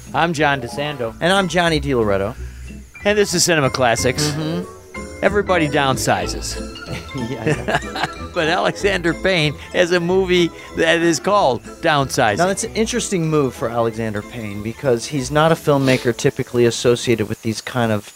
I'm John DeSando. And I'm Johnny DiLoretto. And this is Cinema Classics. Everybody downsizes. Yeah. But Alexander Payne has a movie that is called Downsizing. Now, that's an interesting move for Alexander Payne because he's not a filmmaker typically associated with these kind of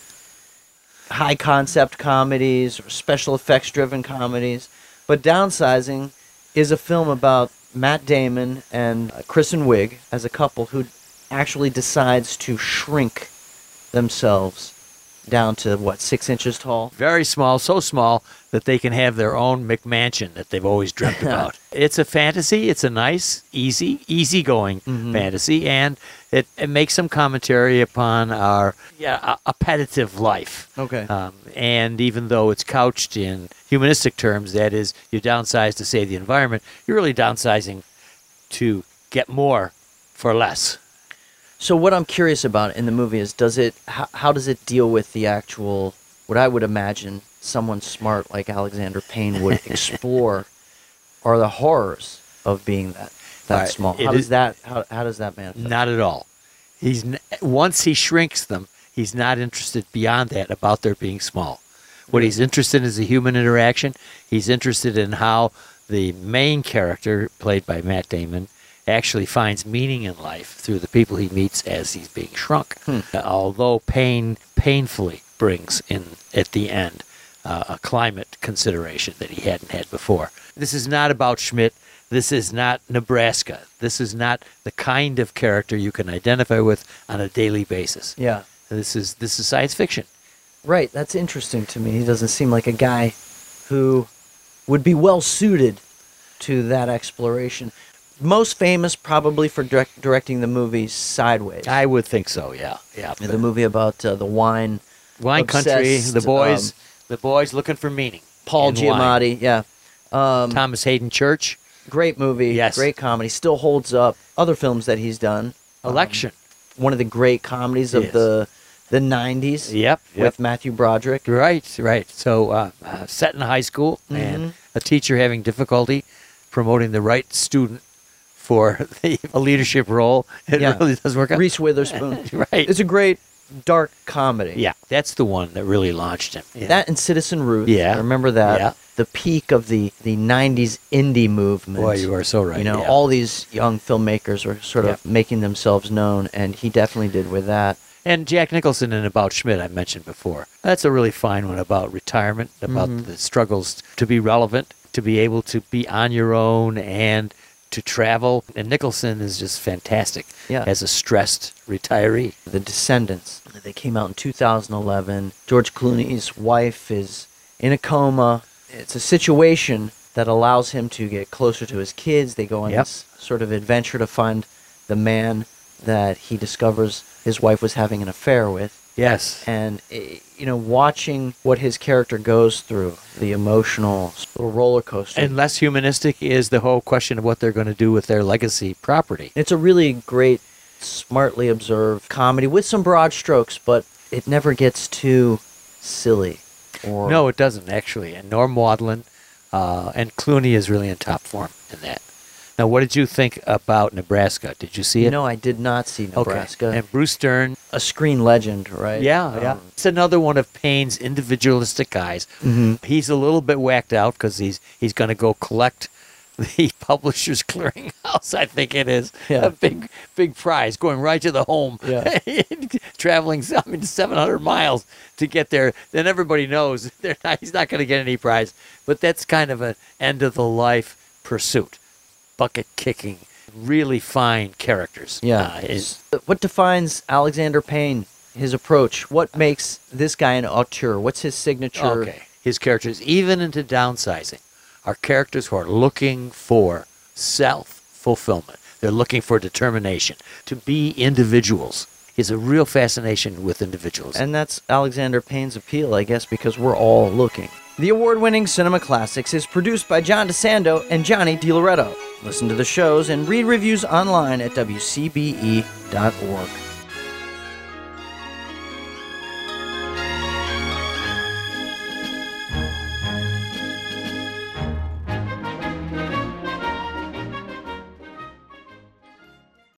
high-concept comedies or special effects-driven comedies. But Downsizing is a film about Matt Damon and Kristen Wiig as a couple who actually decides to shrink themselves down to, 6 inches tall? Very small, so small that they can have their own McMansion that they've always dreamt about. It's a fantasy. It's a nice, easygoing fantasy, and it makes some commentary upon our appetitive life. Okay. And even though it's couched in humanistic terms, that is, you downsize to save the environment, you're really downsizing to get more for less. So what I'm curious about in the movie is, how does it deal with the actual, what I would imagine someone smart like Alexander Payne would explore, are the horrors of being that Right. small? How does that manifest? Not at all. Once he shrinks them, he's not interested beyond that about their being small. What he's interested in is the human interaction. He's interested in how the main character, played by Matt Damon, actually finds meaning in life through the people he meets as he's being shrunk. Although pain painfully brings in, at the end, a climate consideration that he hadn't had before. This is not about Schmidt. This is not Nebraska. This is not the kind of character you can identify with on a daily basis. Yeah. This is science fiction. Right, that's interesting to me. He doesn't seem like a guy who would be well suited to that exploration. Most famous probably for directing the movie Sideways. I would think so, yeah. The movie about the wine country, obsessed, the boys looking for meaning. Paul in wine. Giamatti, yeah. Thomas Hayden Church. Great movie, Yes. great comedy, still holds up. Other films that he's done. Election. One of the great comedies of Yes. the 90s. Yep. With Matthew Broderick. Right. So set in high school and a teacher having difficulty promoting the right student for a leadership role. It really does work out. Reese Witherspoon. Right. It's a great dark comedy. Yeah, that's the one that really launched him. Yeah. That and Citizen Ruth. Yeah. I remember that. Yeah. The peak of the 90s indie movement. Boy, you are so right. You know, yeah. all these young filmmakers were sort of making themselves known, and he definitely did with that. And Jack Nicholson in About Schmidt, I mentioned before. That's a really fine one about retirement, about the struggles to be relevant, to be able to be on your own and to travel. And Nicholson is just fantastic as a stressed retiree. The Descendants. They came out in 2011. George Clooney's wife is in a coma. It's a situation that allows him to get closer to his kids. They go on this sort of adventure to find the man that he discovers his wife was having an affair with. Yes. And, watching what his character goes through, the emotional little roller coaster. And less humanistic is the whole question of what they're going to do with their legacy property. It's a really great, smartly observed comedy with some broad strokes, but it never gets too silly. No, it doesn't, actually. And Norm Maudlin and Clooney is really in top form in that. Now, what did you think about Nebraska? Did you see it? No, I did not see Nebraska. Okay. And Bruce Dern. A screen legend, right? Yeah. It's another one of Payne's individualistic guys. He's a little bit whacked out because he's going to go collect the Publishers Clearinghouse, I think it is. Yeah. A big prize, going right to the home. Yeah. Traveling 700 miles to get there. Then everybody knows he's not going to get any prize. But that's kind of an end-of-the-life pursuit. Bucket kicking, really fine characters. Yeah. What defines Alexander Payne, his approach? What makes this guy an auteur? What's his signature? Okay. His characters, even into Downsizing, are characters who are looking for self-fulfillment. They're looking for determination. To be individuals is a real fascination with individuals. And that's Alexander Payne's appeal, I guess, because we're all looking. The award-winning Cinema Classics is produced by John DeSando and Johnny DiLoretto. Listen to the shows and read reviews online at WCBE.org.